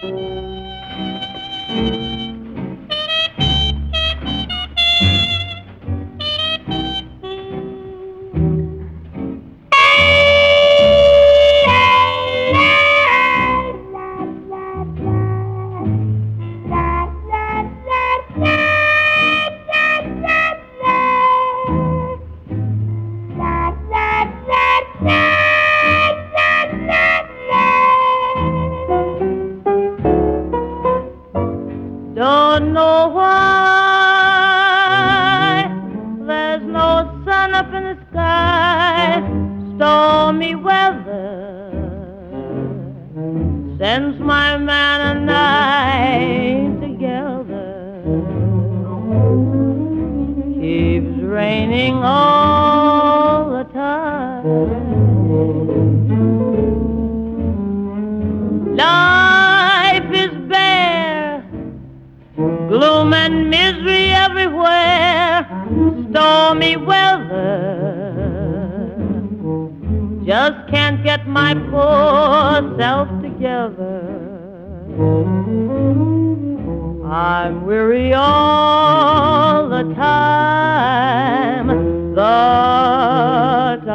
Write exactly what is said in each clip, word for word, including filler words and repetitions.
Don't know why there's no sun up in the sky, stormy weather, since my man and I ain't together. Keeps raining all the time. Life is bare, gloom and misery everywhere, stormy weather. Just can't get my poor self together. I'm weary all the time, the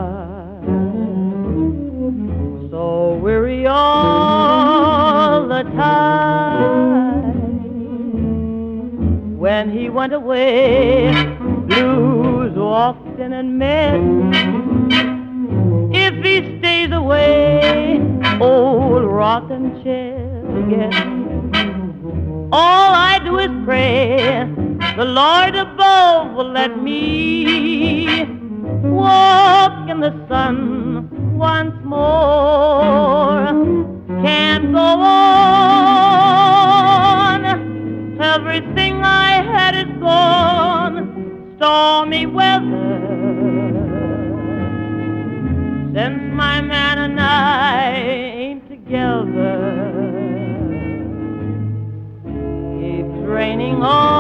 time. So weary all the time. When he went away, blues walked in and met. If he stays away, old rocking chair again. All I do is pray the Lord above will let me walk in the sun once more. Can't go on, everything I had is gone, stormy weather, since my man and I ain't together. Keeps raining on